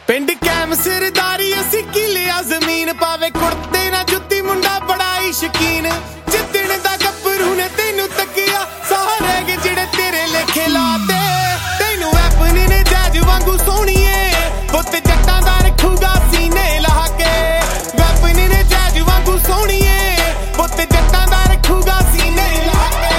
पिंड कैम सिरदारी असी किलिया जमीन पावे कुर्ते ना जुत्ती मुंडा बड़ा ही शकीन जिद्दण दा गब्बरू ने तेनू तकिया सारे के जिड़े तेरे लेखे लाते तेनू अपने ने जैज वांगू सोहणीए पुत जट्टां दा रखूगा सीने ला के अपने ने जैज वांगू सोहणीए पुत जट्टां दा रखूगा सीने ला के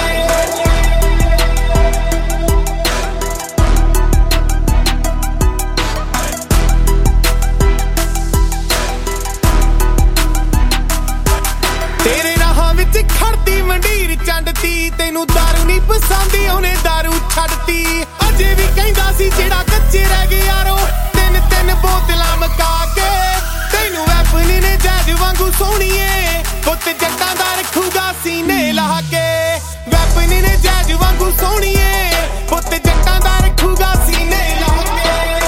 तेरे राहां विच खड़दी मंडीर चंडती तेनू दारू नहीं पसंदी ओने दारू छड्डती अजे भी कहंदा सी जेड़ा कच्चे रह गए यारो तिन तिन बोतलां मका के तेनू अपनी ने जैज वांगू सोहणीए पुत जट्टां दा रखूगा सीने ला के अपनी ने जैज वांगू सोहणीए पुत जट्टां दा रखूगा सीने ला के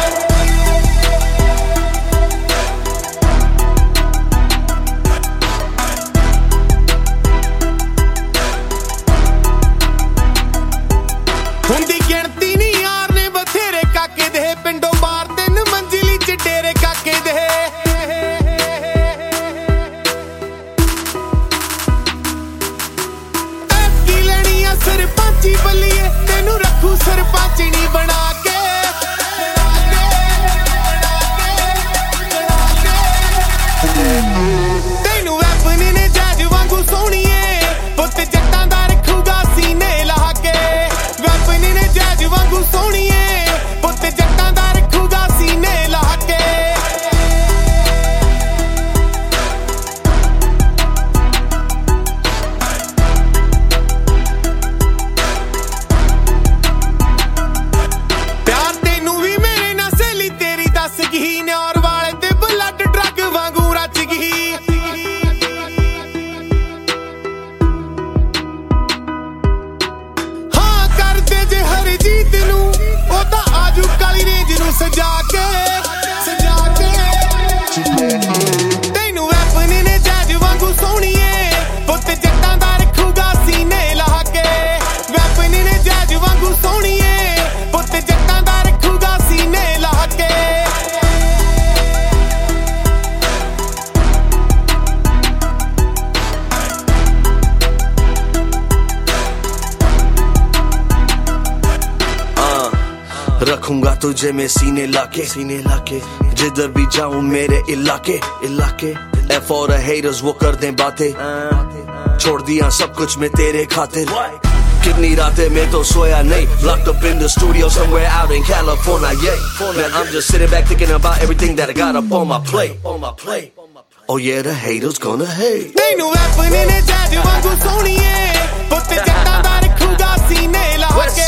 हुंदी गिणती नहीं यार ने बथेरे काके दे पिंडों बार 3 मंजिली च डेरे काके दे की लैनी आ सरपंची बल्लीए तेनू रखू सरपंचनी बना के तेनू अपनी ने जैज वांगू सोहणीए पुत जट्टां दा रखूगा सीने ला के अपनी ने जैज वांगू सोहणीए पुत जट्टां दा रखूगा सीने ला के प्यार तेनू भी मेरे नाल सहेली तेरी दस गई न्यार वाले ते ब्लड ड्रग वांगू रच गई हाँ करदे जे हर जीत नू ओ तां आजू काली रेंज नू सजा के तेनू अपनी ने जैज वांगू सोहणीए पुत जट्टां दा रखूगा सीने ला के अपनी ने जैज वांगू सोहणीए पुत जट्टां दा रखूगा सीने ला के रखूंगा तुझे मैं सीने लाके जिधर भी जाऊं मेरे इलाके F for the haters वो कर दें बातें छोड़ दिया सब कुछ मैं तेरे खातिर कितनी रातें मैं तो सोया नहीं locked up in the studio somewhere out in California yeah man I'm just sitting back thinking about everything that I got up on my plate oh yeah the haters gonna hate तेनू अपनी ने jazz वांगू सोहणीए पुत जट्टां दा रखूगा सीने ला के